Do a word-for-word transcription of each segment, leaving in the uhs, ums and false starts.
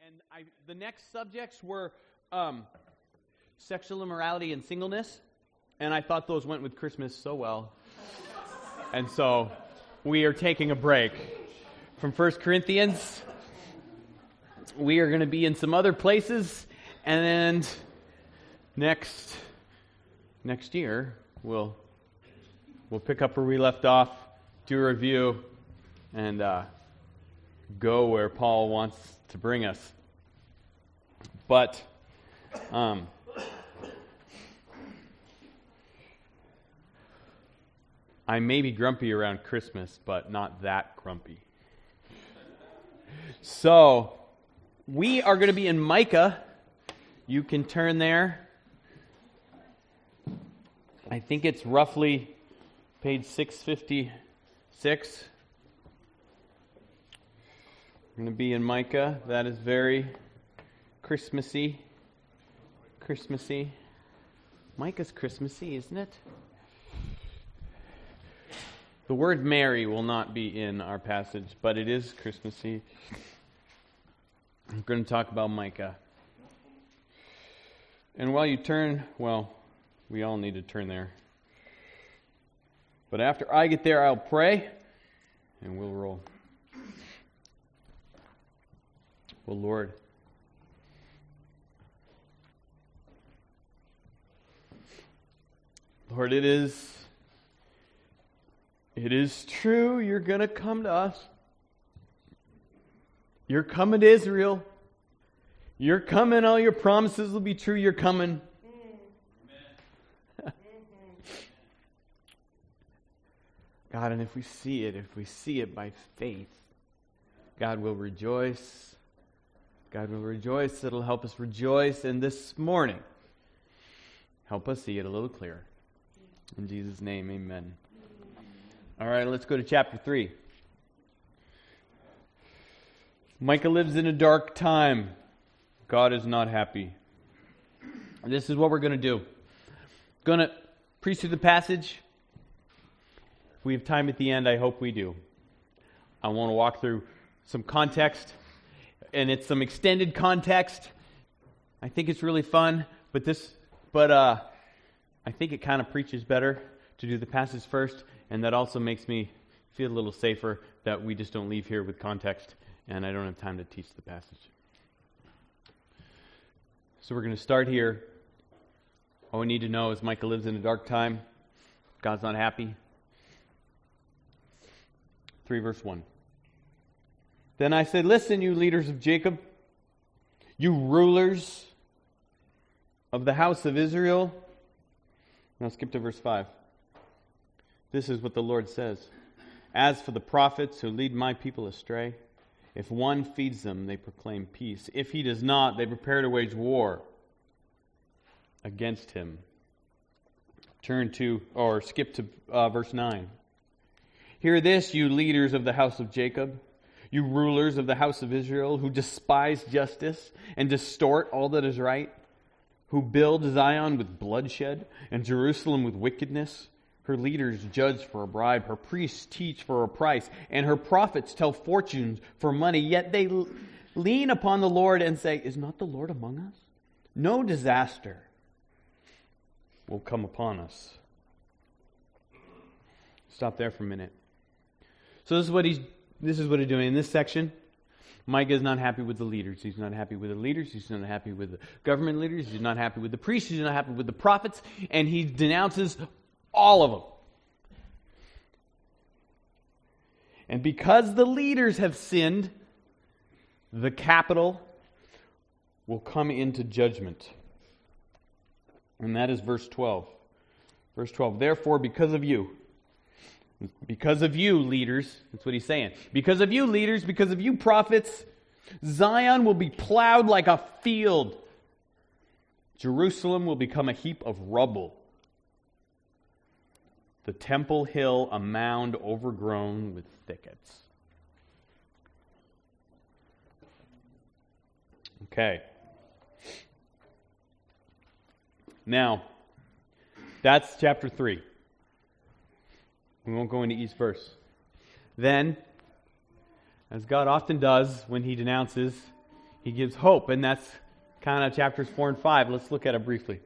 And I, the next subjects were um, sexual immorality and singleness, and I thought those went with Christmas so well. And so we are taking a break from First Corinthians. We are going to be in some other places, and then next next year we'll we'll pick up where we left off, do a review, and uh, go where Paul wants to bring us. But um, I may be grumpy around Christmas, but not that grumpy. So we are going to be in Micah. You can turn there. I think it's roughly page six fifty-six. We're going to be in Micah. That is very Christmassy. Christmassy. Micah's Christmassy, isn't it? The word Mary will not be in our passage, but it is Christmassy. I'm going to talk about Micah. And while you turn, well, we all need to turn there. But after I get there, I'll pray, and we'll roll. Well, Lord, Lord, it is, it is true. You're going to come to us. You're coming to Israel. You're coming. All your promises will be true. You're coming. God, and if we see it, if we see it by faith, God will rejoice. God will rejoice. It'll help us rejoice. And this morning, help us see it a little clearer. In Jesus' name, amen. All right, let's go to chapter three. Micah lives in a dark time. God is not happy. And this is what we're going to do. Going to preach through the passage. If we have time at the end, I hope we do. I want to walk through some context, and it's some extended context. I think it's really fun, but this, but uh, I think it kind of preaches better to do the passage first, and that also makes me feel a little safer that we just don't leave here with context, and I don't have time to teach the passage. So we're going to start here. All we need to know is Micah lives in a dark time. God's not happy. three verse one. Then I said, listen, you leaders of Jacob, you rulers of the house of Israel. Now skip to verse five. This is what the Lord says. As for the prophets who lead my people astray, if one feeds them, they proclaim peace. If he does not, they prepare to wage war against him. Turn to, or skip to uh, verse nine. Hear this, you leaders of the house of Jacob, you rulers of the house of Israel, who despise justice and distort all that is right, who build Zion with bloodshed and Jerusalem with wickedness. Her leaders judge for a bribe, her priests teach for a price, and her prophets tell fortunes for money. Yet they lean upon the Lord and say, is not the Lord among us? No disaster will come upon us. Stop there for a minute. So this is what he's this is what he's doing in this section. Micah is not happy with the leaders. He's not happy with the leaders. He's not happy with the government leaders. He's not happy with the priests. He's not happy with the prophets. And he denounces all of them. And because the leaders have sinned, the capital will come into judgment. And that is verse twelve. Verse twelve, therefore, because of you, because of you, leaders, that's what he's saying. Because of you, leaders, because of you, prophets, Zion will be plowed like a field. Jerusalem will become a heap of rubble. The temple hill a mound overgrown with thickets. Okay. Now, that's chapter three. We won't go into each verse. Then, as God often does when he denounces, He gives hope, and that's kind of chapters four and five. Let's look at it briefly.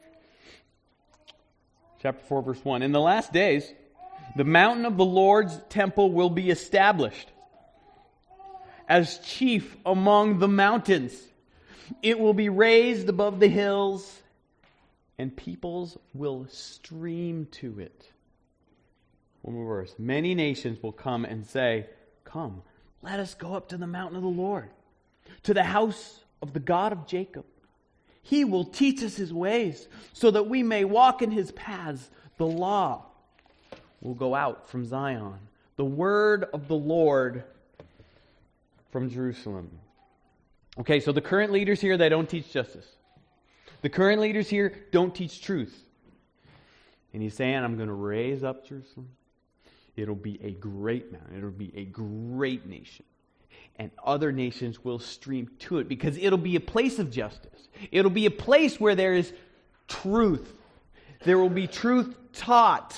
Chapter four, verse one. In the last days, the mountain of the Lord's temple will be established as chief among the mountains. It will be raised above the hills, and peoples will stream to it. One more verse. Many nations will come and say, "Come, let us go up to the mountain of the Lord, to the house of the God of Jacob. He will teach us His ways, so that we may walk in His paths. The law will go out from Zion, the word of the Lord from Jerusalem." Okay, so the current leaders here, they don't teach justice. The current leaders here don't teach truth. And He's saying, I'm going to raise up Jerusalem. It'll be a great mountain. It'll be a great nation. And other nations will stream to it because it'll be a place of justice. It'll be a place where there is truth. There will be truth taught.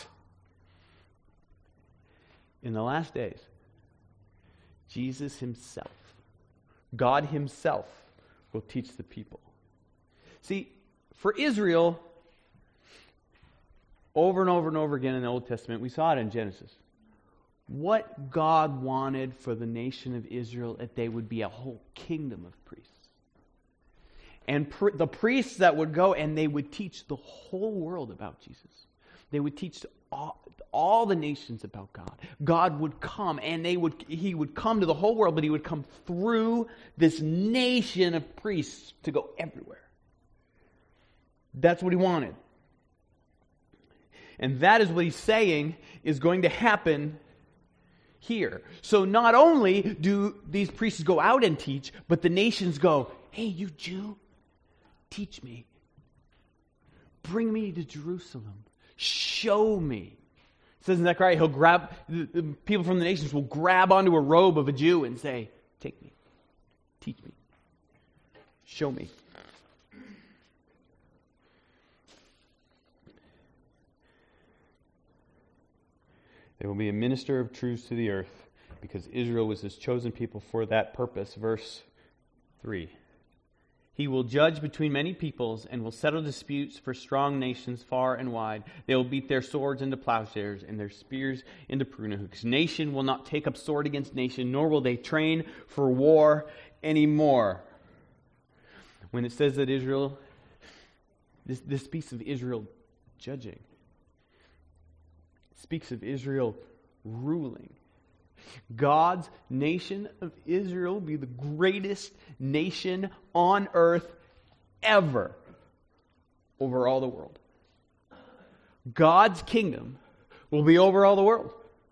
In the last days, Jesus Himself, God Himself, will teach the people. See, for Israel, over and over and over again in the Old Testament, we saw it in Genesis. What God wanted for the nation of Israel, that they would be a whole kingdom of priests. And pr- the priests that would go and they would teach the whole world about Jesus. They would teach all, all the nations about God. God would come and they would He would come to the whole world, but He would come through this nation of priests to go everywhere. That's what He wanted. And that is what He's saying is going to happen here. So not only do these priests go out and teach, but the nations go, "Hey, you Jew, teach me. Bring me to Jerusalem. Show me." It says in Zechariah, he'll grab, the, the people from the nations will grab onto a robe of a Jew and say, "Take me. Teach me. Show me." There will be a minister of truth to the earth, because Israel was His chosen people for that purpose. Verse three. He will judge between many peoples and will settle disputes for strong nations far and wide. They will beat their swords into plowshares and their spears into pruning hooks. Nation will not take up sword against nation, nor will they train for war anymore. When it says that Israel, this, this speaks of Israel judging. Speaks of Israel ruling. God's nation of Israel will be the greatest nation on earth ever over all the world. God's kingdom will be over all the world.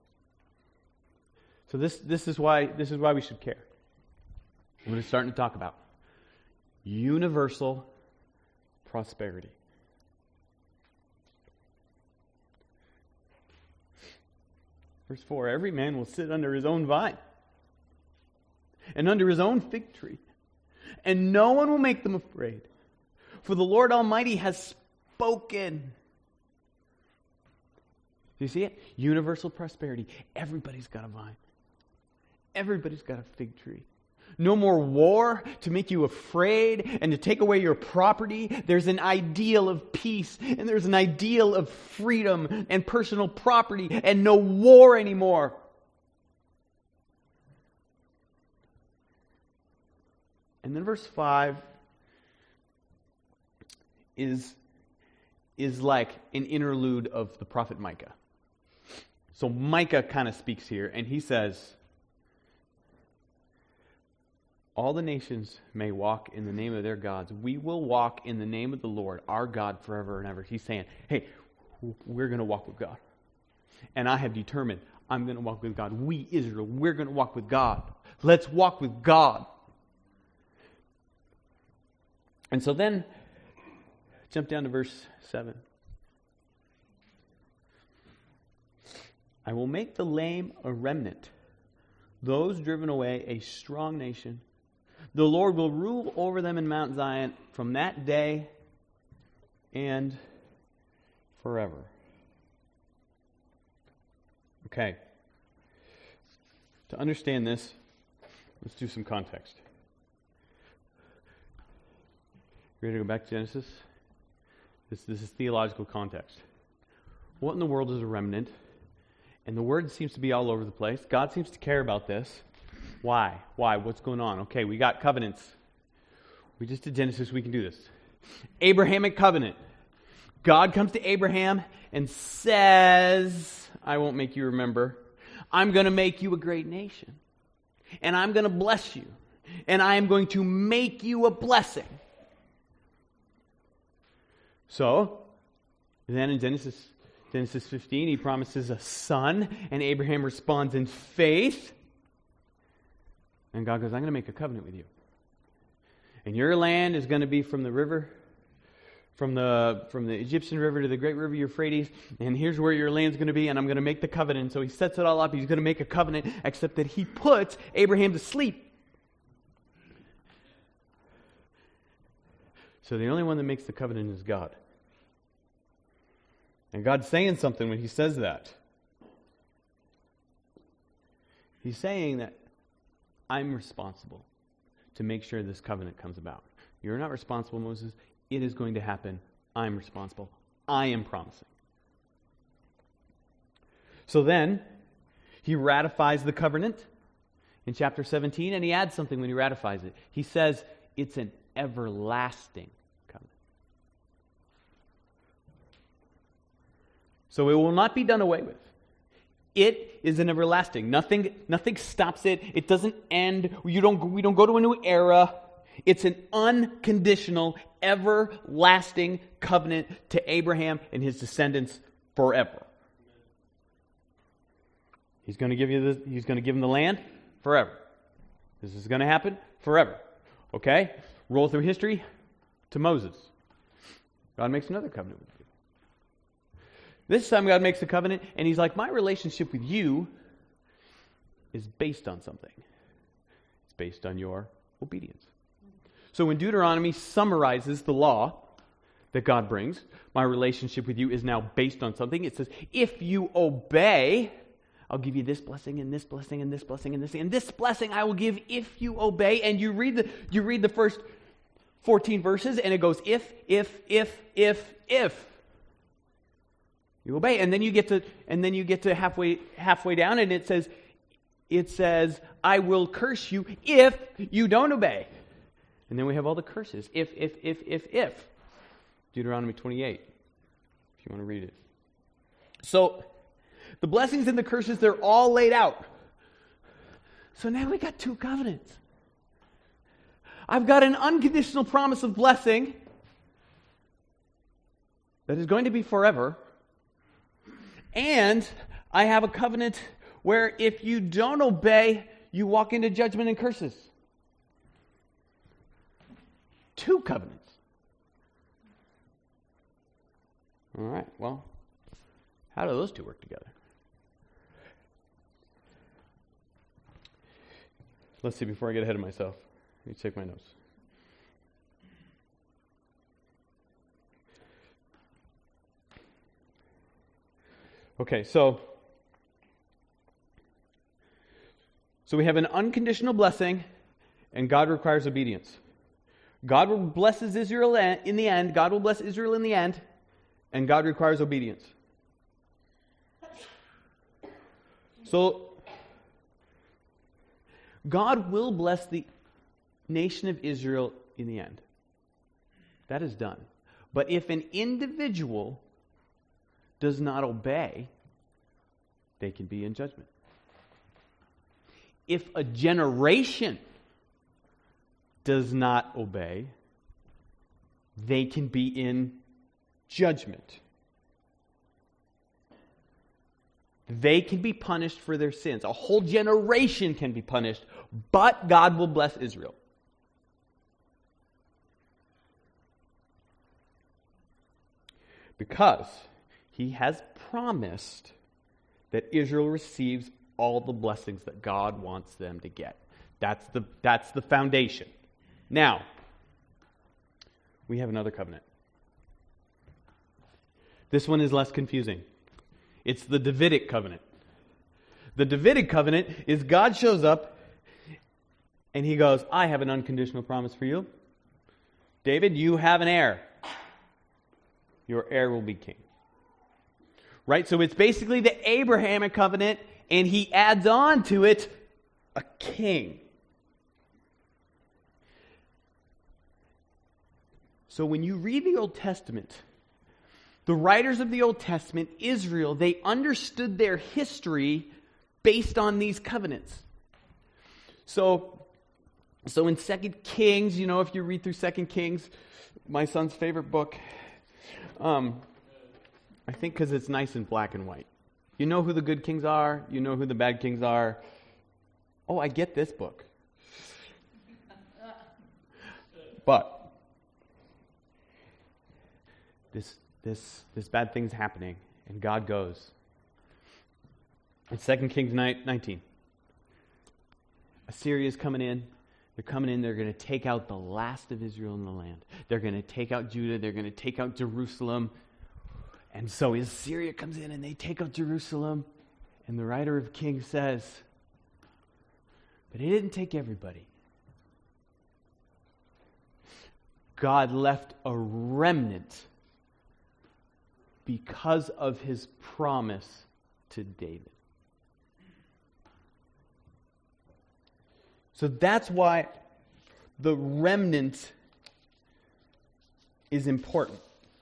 So this, this is why this is why we should care. We're starting to talk about universal prosperity. Verse four, every man will sit under his own vine and under his own fig tree, and no one will make them afraid. For the Lord Almighty has spoken. Do you see it? Universal prosperity. Everybody's got a vine. Everybody's got a fig tree. No more war to make you afraid and to take away your property. There's an ideal of peace, and there's an ideal of freedom and personal property, and no war anymore. And then verse five is, is like an interlude of the prophet Micah. So Micah kind of speaks here, and he says, all the nations may walk in the name of their gods. We will walk in the name of the Lord, our God, forever and ever. He's saying, hey, we're going to walk with God. And I have determined I'm going to walk with God. We, Israel, we're going to walk with God. Let's walk with God. And so then, jump down to verse seven. I will make the lame a remnant, those driven away a strong nation. The Lord will rule over them in Mount Zion from that day and forever. Okay. To understand this, let's do some context. Ready to go back to Genesis? This, this is theological context. What in the world is a remnant? And the word seems to be all over the place. God seems to care about this. Why? Why? What's going on? Okay, we got covenants. We just did Genesis, we can do this. Abrahamic covenant. God comes to Abraham and says, I won't make you remember, I'm going to make you a great nation. And I'm going to bless you. And I am going to make you a blessing. So, then in Genesis, Genesis fifteen, he promises a son, and Abraham responds in faith. And God goes, I'm going to make a covenant with you. And your land is going to be from the river, from the from the Egyptian river to the great river Euphrates, and here's where your land's going to be, and I'm going to make the covenant. So he sets it all up. He's going to make a covenant, except that he puts Abraham to sleep. So the only one that makes the covenant is God. And God's saying something when he says that. He's saying that I'm responsible to make sure this covenant comes about. You're not responsible, Moses. It is going to happen. I'm responsible. I am promising. So then, he ratifies the covenant in chapter seventeen, and he adds something when he ratifies it. He says it's an everlasting covenant. So it will not be done away with. It is an everlasting. Nothing, nothing stops it. It doesn't end. You don't, we don't go to a new era. It's an unconditional, everlasting covenant to Abraham and his descendants forever. He's going to give you the, he's going to give them the land forever. This is going to happen forever. Okay? Roll through history to Moses. God makes another covenant with you. This time God makes a covenant, and he's like, my relationship with you is based on something. It's based on your obedience. So when Deuteronomy summarizes the law that God brings, my relationship with you is now based on something. It says, if you obey, I'll give you this blessing and this blessing and this blessing and this and this blessing I will give if you obey. And you read the you read the first fourteen verses, and it goes if, if, if, if, if. You obey, and then you get to, and then you get to halfway halfway down, and it says, it says, I will curse you if you don't obey. And then we have all the curses. If, if, if, if, if. Deuteronomy twenty-eight, if you want to read it. So, the blessings and the curses, they're all laid out. So now we got two covenants. I've got an unconditional promise of blessing that is going to be forever. And I have a covenant where if you don't obey, you walk into judgment and curses. Two covenants. All right, well, how do those two work together? Let's see, before I get ahead of myself, let me check my notes. Okay, so, so we have an unconditional blessing, and God requires obedience. God will blesses Israel in the end. God will bless Israel in the end, and God requires obedience. So, God will bless the nation of Israel in the end. That is done. But if an individual does not obey, they can be in judgment. If a generation does not obey, they can be in judgment. They can be punished for their sins. A whole generation can be punished, but God will bless Israel. Because He has promised that Israel receives all the blessings that God wants them to get. That's the, that's the foundation. Now, we have another covenant. This one is less confusing. It's the Davidic covenant. The Davidic covenant is God shows up and He goes, I have an unconditional promise for you. David, you have an heir. Your heir will be king. Right? So it's basically the Abrahamic covenant, and he adds on to it a king. So when you read the Old Testament, the writers of the Old Testament, Israel, they understood their history based on these covenants. So, so in Second Kings, you know, if you read through Second Kings, my son's favorite book, um, I think because it's nice in black and white. You know who the good kings are. You know who the bad kings are. Oh, I get this book. But this this this bad thing's happening, and God goes. In Second Kings nineteen, Assyria's coming in. They're coming in. They're going to take out the last of Israel in the land. They're going to take out Judah. They're going to take out Jerusalem. And so Assyria comes in and they take out Jerusalem. And the writer of Kings says, but he didn't take everybody. God left a remnant because of his promise to David. So that's why the remnant is important.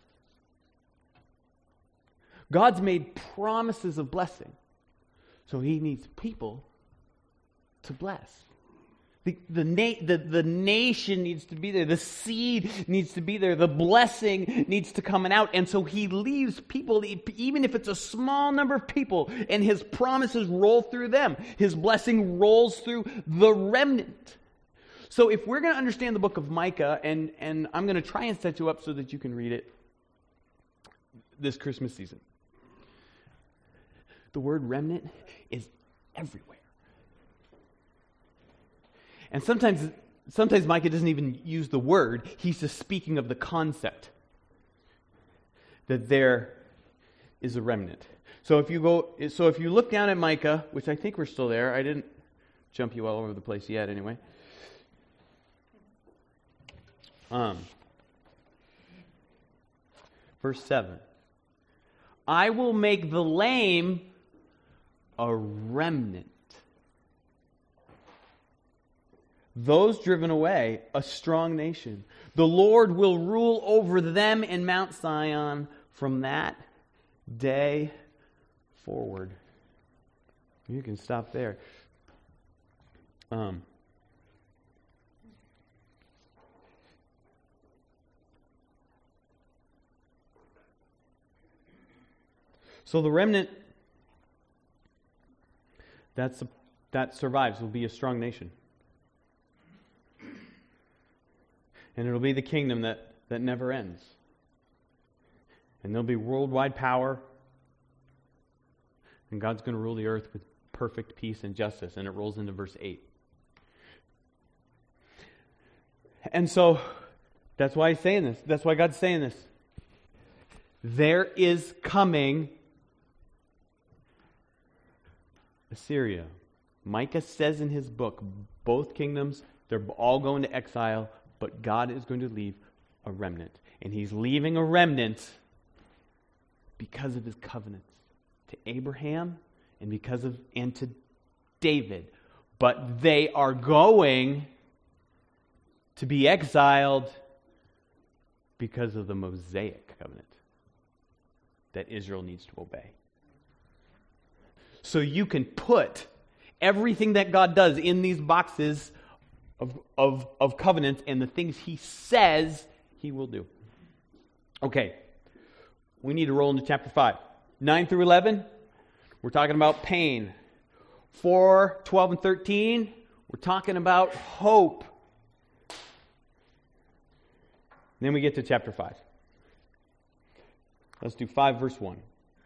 God's made promises of blessing, so he needs people to bless. The, the, na- the, the nation needs to be there. The seed needs to be there. The blessing needs to come out. And so he leaves people, even if it's a small number of people, and his promises roll through them. His blessing rolls through the remnant. So if we're going to understand the book of Micah, and, and I'm going to try and set you up so that you can read it this Christmas season. The word remnant is everywhere. And sometimes, sometimes Micah doesn't even use the word. He's just speaking of the concept that there is a remnant. So if you go, so if you look down at Micah, which I think we're still there. I didn't jump you all over the place yet, anyway. Um, verse seven. I will make the lame a remnant. Those driven away, a strong nation. The Lord will rule over them in Mount Zion from that day forward. You can stop there. Um, so the remnant that's, that survives will be a strong nation. And it'll be the kingdom that, that never ends. And there'll be worldwide power. And God's going to rule the earth with perfect peace and justice. And it rolls into verse eight. And so, that's why he's saying this. That's why God's saying this. There is coming Assyria. Micah says in his book, both kingdoms, they're all going to exile. But God is going to leave a remnant. And he's leaving a remnant because of his covenants to Abraham and because of and to David. But they are going to be exiled because of the Mosaic covenant that Israel needs to obey. So you can put everything that God does in these boxes Of, of, of covenants and the things he says he will do. Okay, we need to roll into chapter five. nine through eleven, we're talking about pain. four, twelve, and thirteen, we're talking about hope. And then we get to chapter five. Let's do five, verse one.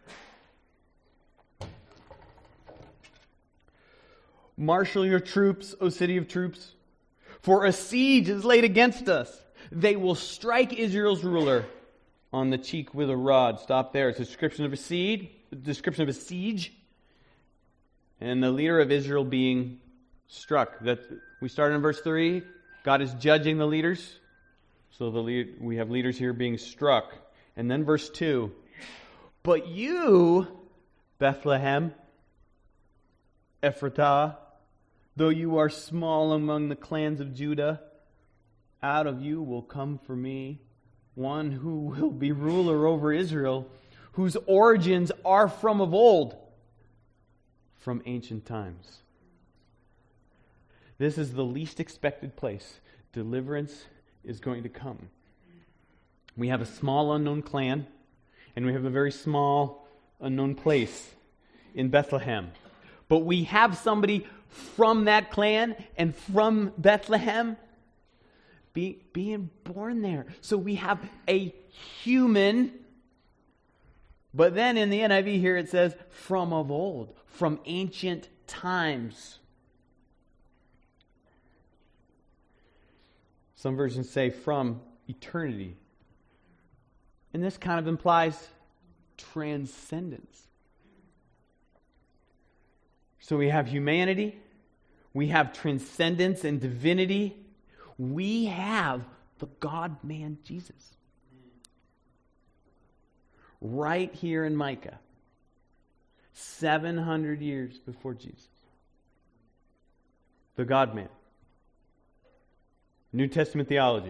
Marshal your troops, O city of troops. For a siege is laid against us. They will strike Israel's ruler on the cheek with a rod. Stop there. It's a description of a siege. A description of a siege. And the leader of Israel being struck. That we started in verse three. God is judging the leaders. So the lead, we have leaders here being struck. And then verse two. But you, Bethlehem, Ephratah, though you are small among the clans of Judah, out of you will come for me one who will be ruler over Israel, whose origins are from of old, from ancient times. This is the least expected place. Deliverance is going to come. We have a small unknown clan, and we have a very small unknown place in Bethlehem. But we have somebody from that clan and from Bethlehem be, being born there. So we have a human, but then in the N I V here it says, from of old, from ancient times. Some versions say from eternity. And this kind of implies transcendence. So we have humanity, we have transcendence and divinity, we have the God-man Jesus. Right here in Micah, seven hundred years before Jesus. The God-man. New Testament theology.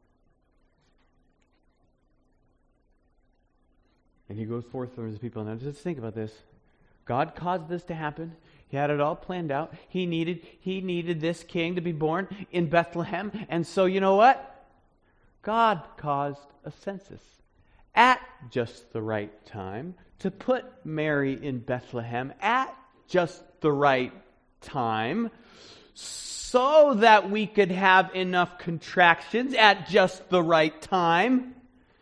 And he goes forth for his people. Now just think about this. God caused this to happen. He had it all planned out. He needed, he needed this king to be born in Bethlehem. And so you know what? God caused a census at just the right time to put Mary in Bethlehem at just the right time so that we could have enough contractions at just the right time.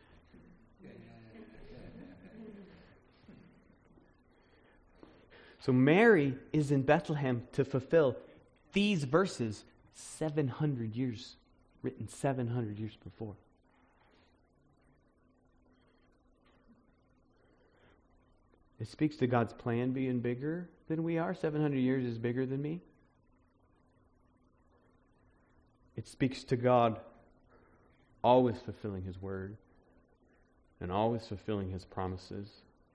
So Mary is in Bethlehem to fulfill these verses seven hundred years, written seven hundred years before. It speaks to God's plan being bigger than we are. seven hundred years is bigger than me. It speaks to God always fulfilling His word and always fulfilling His promises.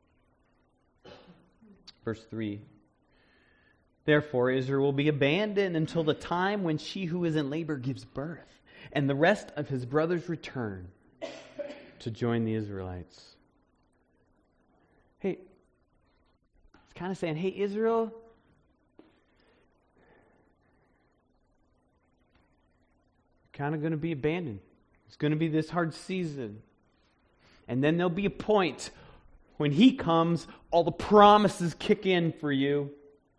Verse three. Therefore Israel will be abandoned until the time when she who is in labor gives birth, and the rest of his brothers return to join the Israelites. Hey, it's kind of saying, hey, Israel, kind of going to be abandoned. It's going to be this hard season. And then there'll be a point when He comes, all the promises kick in for you.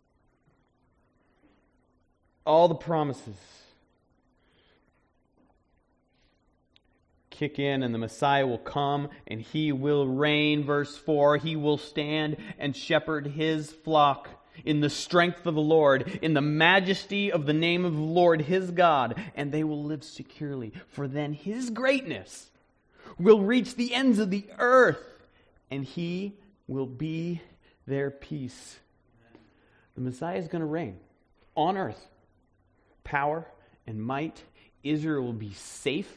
All the promises kick in, and the Messiah will come, and He will reign. Verse four, He will stand and shepherd His flock in the strength of the Lord, in the majesty of the name of the Lord His God, and they will live securely. For then His greatness will reach the ends of the earth, and He will be their peace. The Messiah is going to reign on earth. Power and might. Israel will be safe.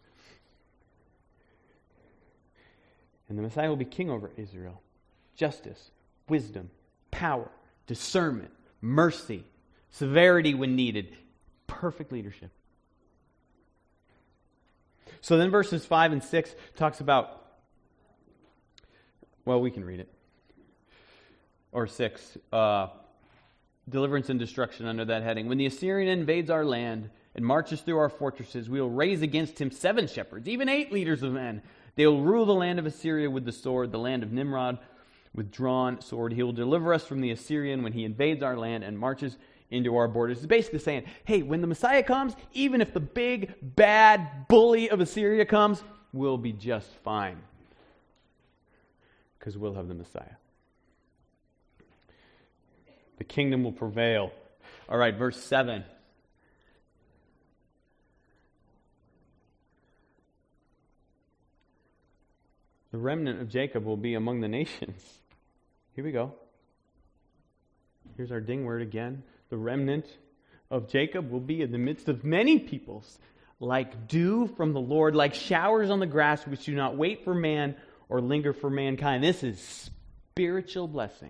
And the Messiah will be king over Israel. Justice, wisdom, power, discernment, mercy, severity when needed. Perfect leadership. So then verses five and six talks about, well, we can read it. Or six. Uh, deliverance and destruction under that heading. When the Assyrian invades our land and marches through our fortresses, we will raise against him seven shepherds, even eight leaders of men. They will rule the land of Assyria with the sword, the land of Nimrod with drawn sword. He will deliver us from the Assyrian when he invades our land and marches into our borders. It's basically saying, hey, when the Messiah comes, even if the big, bad bully of Assyria comes, we'll be just fine. Because we'll have the Messiah. The kingdom will prevail. All right, verse seven. The remnant of Jacob will be among the nations. Here we go. Here's our ding word again. The remnant of Jacob will be in the midst of many peoples. like dew from the Lord, like showers on the grass, which do not wait for man or linger for mankind. This is spiritual blessing.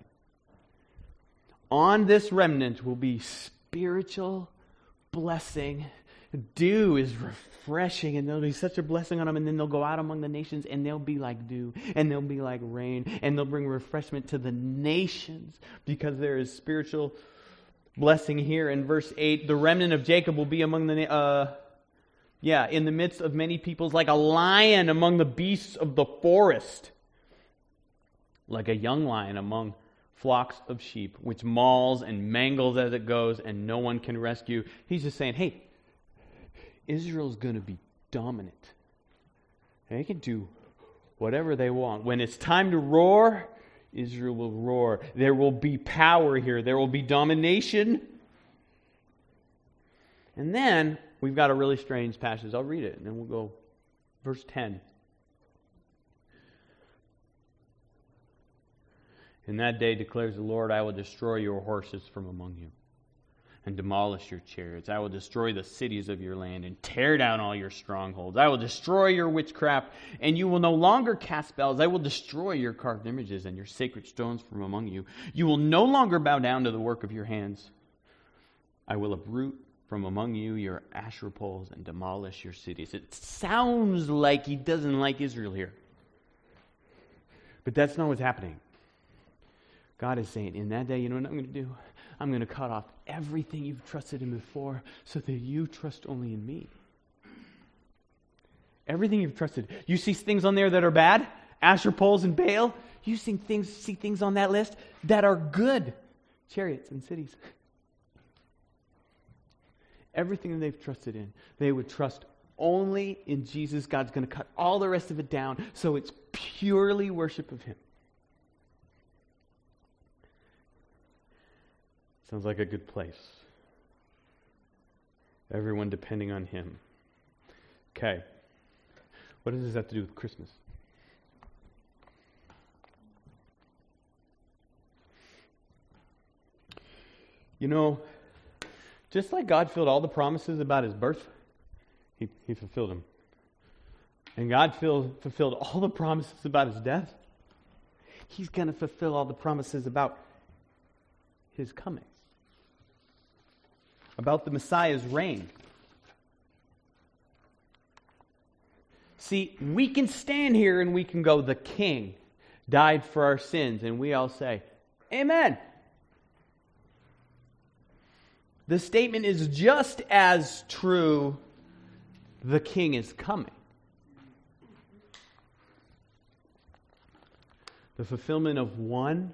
On this remnant will be spiritual blessing. Dew is refreshing, and there'll be such a blessing on them, and then they'll go out among the nations, and they'll be like dew, and they'll be like rain, and they'll bring refreshment to the nations, because there is spiritual blessing here. In verse eight, the remnant of Jacob will be among the, uh, yeah, in the midst of many peoples, like a lion among the beasts of the forest, like a young lion among flocks of sheep, which mauls and mangles as it goes, and no one can rescue. He's just saying, hey, Israel's going to be dominant. They can do whatever they want. When it's time to roar, Israel will roar. There will be power here. There will be domination. And then we've got a really strange passage. I'll read it, and then we'll go verse ten. In that day, declares the Lord, I will destroy your horses from among you, and demolish your chariots. I will destroy the cities of your land, and tear down all your strongholds. I will destroy your witchcraft, and you will no longer cast spells. I will destroy your carved images and your sacred stones from among you. You will no longer bow down to the work of your hands. I will uproot from among you your Asherah poles and demolish your cities. It sounds like he doesn't like Israel here, but that's not what's happening. God is saying, in that day, you know what I'm going to do? I'm going to cut off everything you've trusted in before so that you trust only in me. Everything you've trusted. You see things on there that are bad? Asher poles and Baal? You see things, see things on that list that are good? Chariots and cities. Everything that they've trusted in, they would trust only in Jesus. God's going to cut all the rest of it down so it's purely worship of Him. Sounds like a good place. Everyone depending on Him. Okay. What does this have to do with Christmas? You know, just like God filled all the promises about His birth, He, he fulfilled them. And God filled, fulfilled all the promises about His death. He's going to fulfill all the promises about His coming. About the Messiah's reign. See, we can stand here and we can go, the King died for our sins, and we all say, Amen. The statement is just as true, the King is coming. The fulfillment of one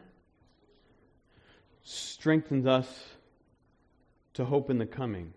strengthens us to hope in the coming.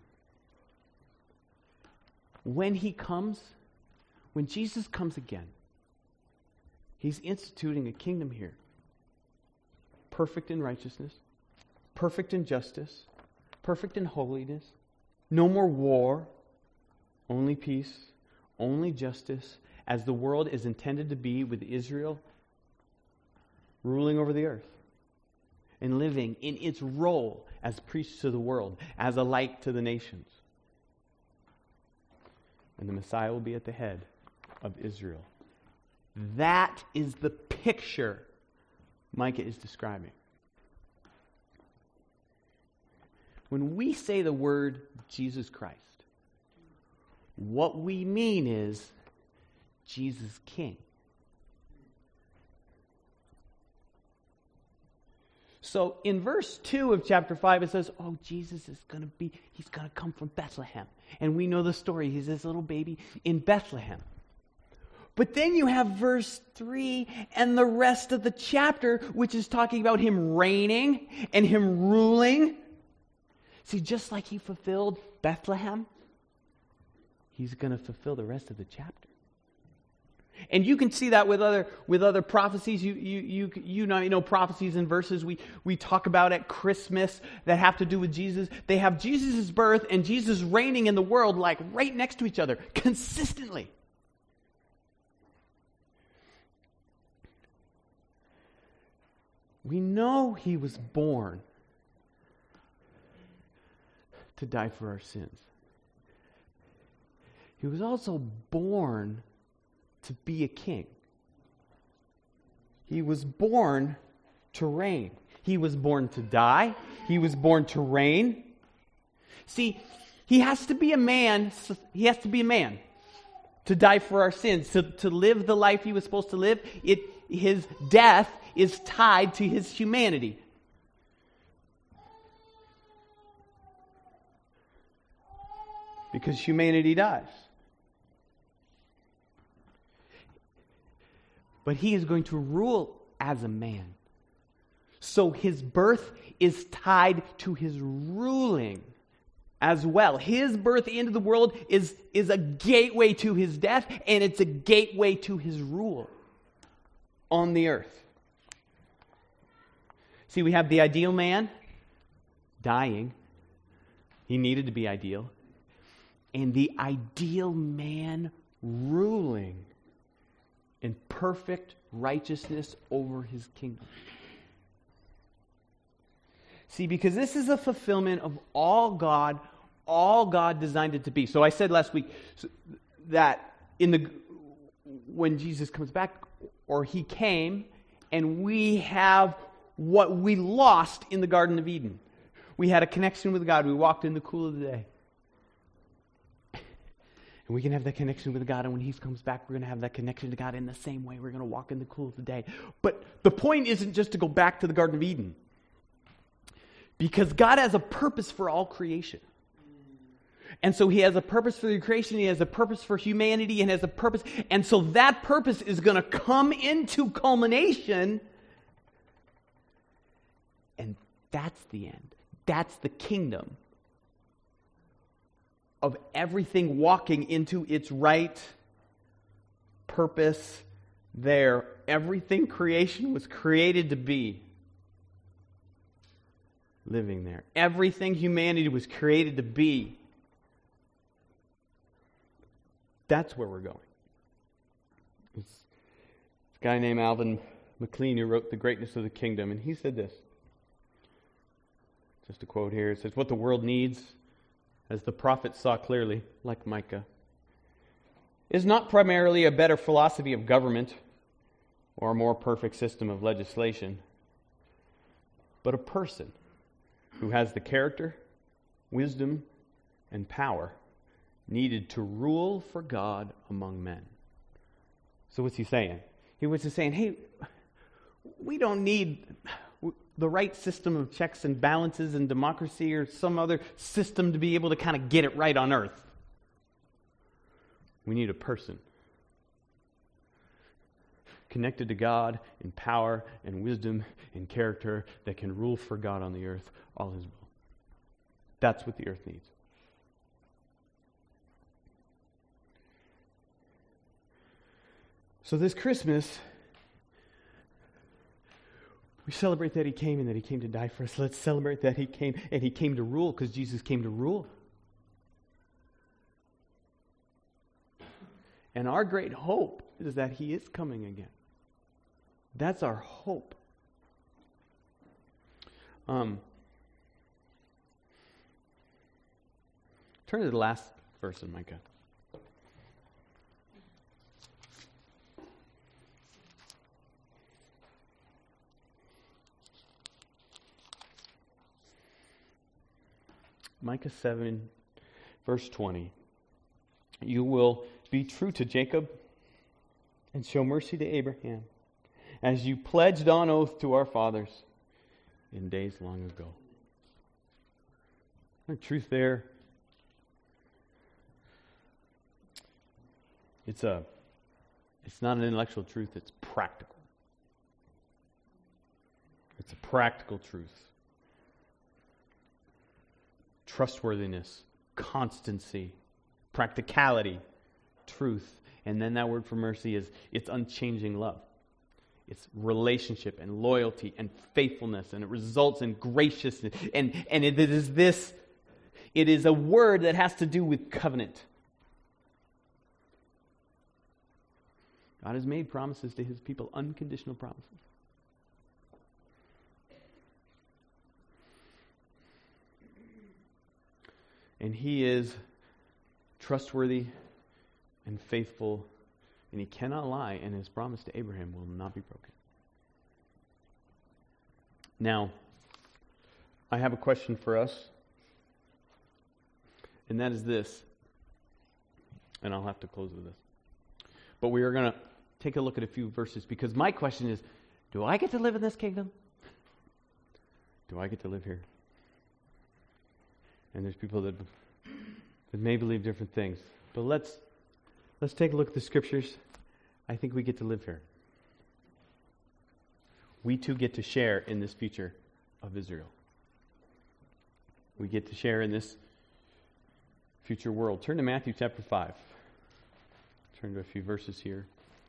When He comes, when Jesus comes again, He's instituting a kingdom here. Perfect in righteousness, perfect in justice, perfect in holiness, no more war, only peace, only justice, as the world is intended to be, with Israel ruling over the earth and living in its role as priests to the world, as a light to the nations. And the Messiah will be at the head of Israel. That is the picture Micah is describing. When we say the word Jesus Christ, what we mean is Jesus King. So in verse two of chapter five, it says, oh, Jesus is going to be, He's going to come from Bethlehem. And we know the story. He's this little baby in Bethlehem. But then you have verse three and the rest of the chapter, which is talking about Him reigning and Him ruling. See, just like He fulfilled Bethlehem, He's going to fulfill the rest of the chapter. And you can see that with other with other prophecies. You you you you know, you know prophecies and verses we, we talk about at Christmas that have to do with Jesus. They have Jesus' birth and Jesus reigning in the world like right next to each other consistently. We know He was born to die for our sins. He was also born to be a king. He was born to reign. He was born to die. He was born to reign. See, he has to be a man. He has to be a man to die for our sins, to, to live the life he was supposed to live. It, his death is tied to his humanity. Because humanity dies. But he is going to rule as a man. So his birth is tied to his ruling as well. His birth into the world is, is a gateway to his death, and it's a gateway to his rule on the earth. See, we have the ideal man dying. He needed to be ideal. And the ideal man ruling in perfect righteousness over his kingdom. See, because this is a fulfillment of all God, all God designed it to be. So I said last week that in the when Jesus comes back, or he came, and we have what we lost in the Garden of Eden. We had a connection with God. We walked in the cool of the day. And we can have that connection with God, and when he comes back, we're going to have that connection to God in the same way. We're going to walk in the cool of the day. But the point isn't just to go back to the Garden of Eden. Because God has a purpose for all creation. And so he has a purpose for the creation, he has a purpose for humanity, and has a purpose. And so that purpose is going to come into culmination. And that's the end. That's the kingdom of everything walking into its right purpose there. Everything creation was created to be living there. Everything humanity was created to be. That's where we're going. It's this guy named Alvin McLean who wrote The Greatness of the Kingdom, and he said this. Just a quote here. It says, "What the world needs, as the prophet saw clearly, like Micah, is not primarily a better philosophy of government or a more perfect system of legislation, but a person who has the character, wisdom, and power needed to rule for God among men." So what's he saying? He was just saying, hey, we don't need the right system of checks and balances and democracy or some other system to be able to kind of get it right on earth. We need a person connected to God in power and wisdom and character that can rule for God on the earth all his will. That's what the earth needs. So this Christmas, we celebrate that he came and that he came to die for us. Let's celebrate that he came and he came to rule, because Jesus came to rule. And our great hope is that he is coming again. That's our hope. Um, turn to the last verse in Micah. Micah seven, verse twenty. "You will be true to Jacob and show mercy to Abraham, as you pledged on oath to our fathers in days long ago." The truth there, it's a, it's not an intellectual truth, it's practical. It's a practical truth. Trustworthiness, constancy, practicality, truth. And then that word for mercy is it's unchanging love. It's relationship and loyalty and faithfulness, and it results in graciousness. And, and it is this, it is a word that has to do with covenant. God has made promises to his people, unconditional promises. And he is trustworthy, and faithful, and he cannot lie, and his promise to Abraham will not be broken. Now, I have a question for us, and that is this, and I'll have to close with this. But we are going to take a look at a few verses, because my question is, do I get to live in this kingdom? Do I get to live here? And there's people that, that may believe different things. But let's let's take a look at the scriptures. I think we get to live here. We too get to share in this future of Israel. We get to share in this future world. Turn to Matthew chapter five. Turn to a few verses here.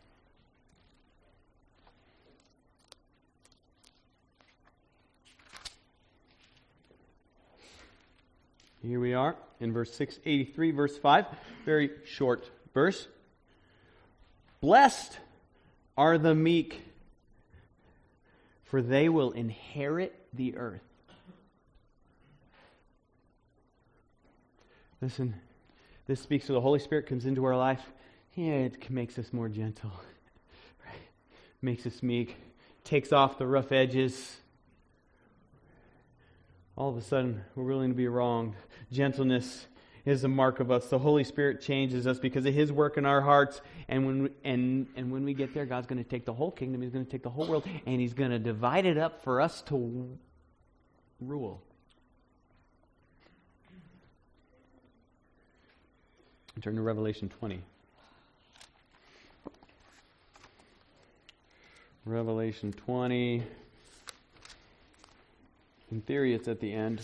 Here we are in verse six eighty-three, verse five. Very short verse. Blessed are the meek, for they will inherit the earth. Listen, this speaks to the Holy Spirit, comes into our life. Yeah, it makes us more gentle. Right? Makes us meek. Takes off the rough edges. All of a sudden, we're willing to be wronged. Gentleness is a mark of us. The Holy Spirit changes us because of His work in our hearts. And when we, and and when we get there, God's going to take the whole kingdom. He's going to take the whole world, and He's going to divide it up for us to rule. Turn to Revelation twenty. Revelation twenty. In theory, it's at the end.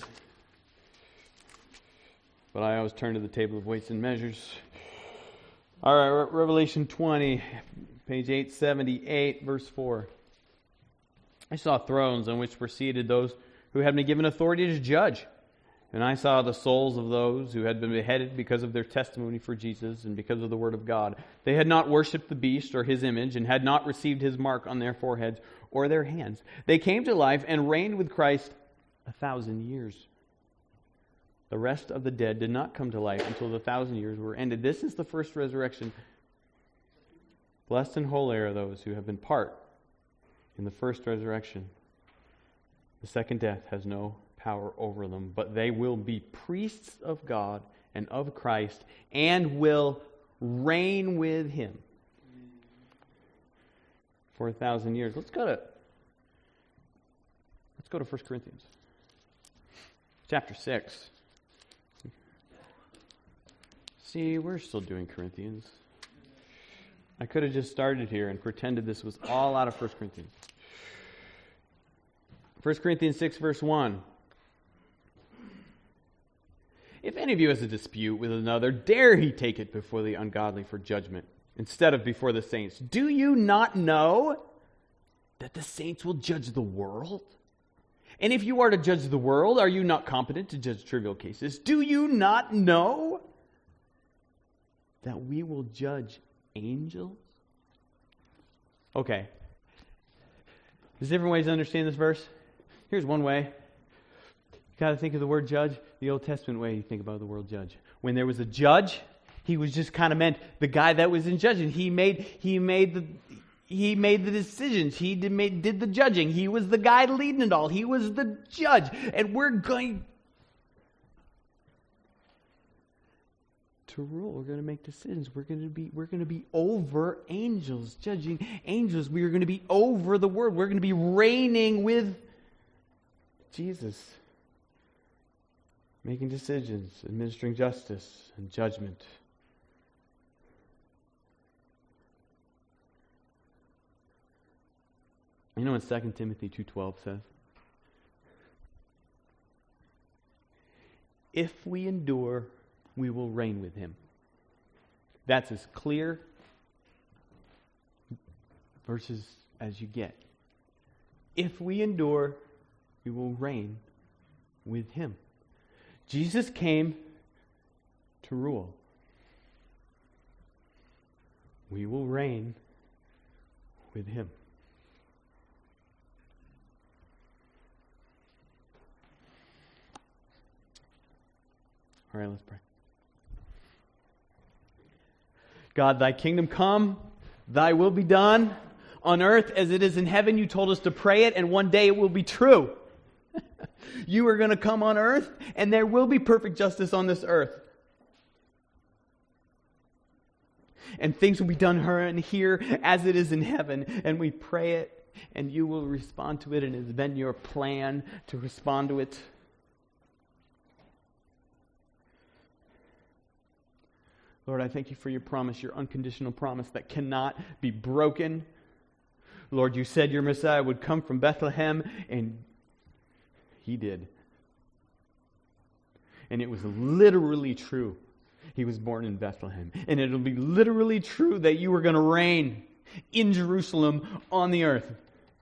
But I always turn to the table of weights and measures. All right, Re- Revelation twenty, page eight seventy-eight, verse four. I saw thrones on which were seated those who had been given authority to judge. And I saw the souls of those who had been beheaded because of their testimony for Jesus and because of the word of God. They had not worshipped the beast or his image and had not received his mark on their foreheads or their hands. They came to life and reigned with Christ a thousand years. The rest of the dead did not come to life until the thousand years were ended. This is the first resurrection. Blessed and holy are those who have been part in the first resurrection. The second death has no power over them, but they will be priests of God and of Christ and will reign with Him for a thousand years. Let's go to let's go to First Corinthians chapter six. See, we're still doing Corinthians. I could have just started here and pretended this was all out of First Corinthians. First Corinthians six, verse one. If any of you has a dispute with another, dare he take it before the ungodly for judgment, instead of before the saints. Do you not know that the saints will judge the world? And if you are to judge the world, are you not competent to judge trivial cases? Do you not know that we will judge angels? Okay. There's different ways to understand this verse. Here's one way. You got to think of the word judge the Old Testament way you think about the word judge. When there was a judge, he was just kind of meant the guy that was in judging. He made he made the he made the decisions. He did, made, did the judging. He was the guy leading it all. He was the judge. And we're going to rule. We're going to make decisions. We're going to be we're going to be over angels, judging angels. We are going to be over the world. We're going to be reigning with Jesus, making decisions, administering justice and judgment. You know what Second Timothy two twelve says? If we endure, we will reign with Him. That's as clear verses as you get. If we endure, we will reign with Him. Jesus came to rule. We will reign with Him. All right, let's pray. God, thy kingdom come, thy will be done on earth as it is in heaven. You told us to pray it, and one day it will be true. You are going to come on earth, and there will be perfect justice on this earth. And things will be done here as it is in heaven. And we pray it, and you will respond to it, and it has been your plan to respond to it. Lord, I thank you for your promise, your unconditional promise that cannot be broken. Lord, you said your Messiah would come from Bethlehem, and he did. And it was literally true. He was born in Bethlehem. And it'll be literally true that you were going to reign in Jerusalem on the earth.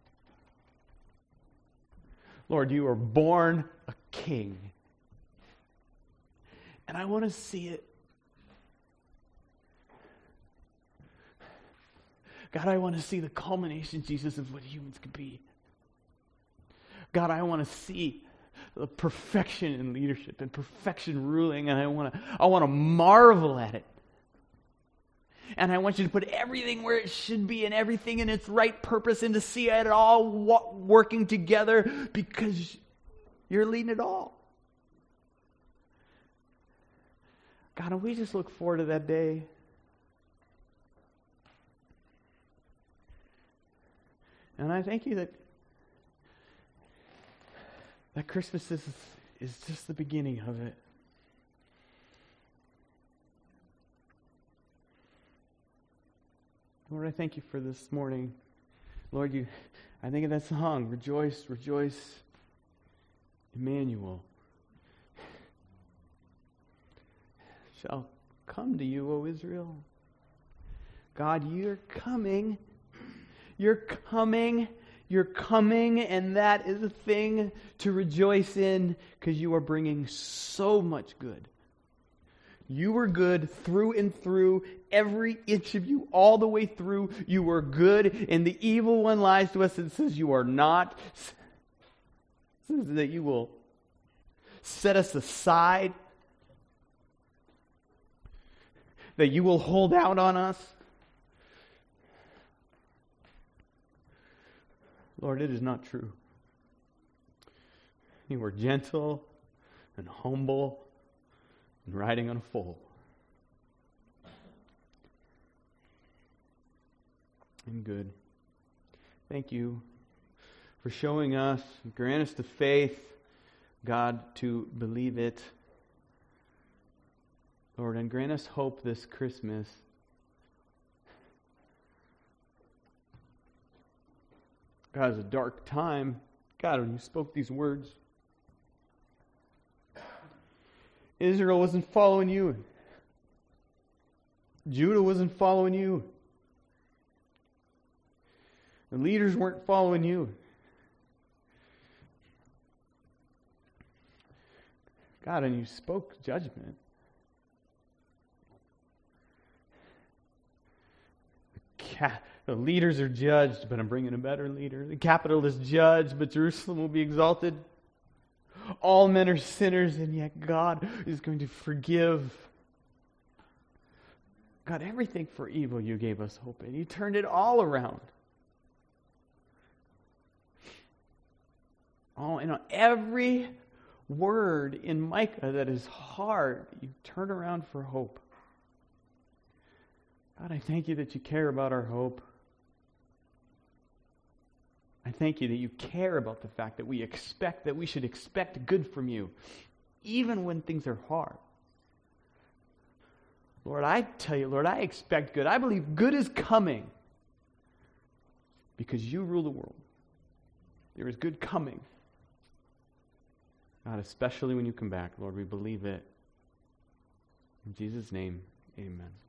Lord, you were born a king. And I want to see it. God, I want to see the culmination, Jesus, of what humans could be. God, I want to see the perfection in leadership and perfection ruling, and I want to I want to marvel at it. And I want you to put everything where it should be and everything in its right purpose, and to see it all working together because you're leading it all. God, and we just look forward to that day. And I thank you that that Christmas is, is just the beginning of it. Lord, I thank you for this morning. Lord, you, I think of that song, Rejoice, Rejoice, Emmanuel shall come to you, O Israel. God, you're coming. You're coming. You're coming, and that is a thing to rejoice in because you are bringing so much good. You were good through and through, every inch of you, all the way through. You were good, and the evil one lies to us and says you are not. Says that you will set us aside, that you will hold out on us. Lord, it is not true. You were gentle and humble and riding on a foal. And good. Thank you for showing us, grant us the faith, God, to believe it. Lord, and grant us hope this Christmas. God, it's a dark time. God, when you spoke these words, Israel wasn't following you. Judah wasn't following you. The leaders weren't following you. God, and you spoke judgment. The leaders are judged, but I'm bringing a better leader. The capital is judged, but Jerusalem will be exalted. All men are sinners, and yet God is going to forgive. God, everything for evil you gave us hope in. You turned it all around. Oh, and every word in Micah that is hard, you turn around for hope. God, I thank you that you care about our hope. I thank you that you care about the fact that we expect, that we should expect good from you, even when things are hard. Lord, I tell you, Lord, I expect good. I believe good is coming because you rule the world. There is good coming. God, especially when you come back, Lord, we believe it. In Jesus' name, amen.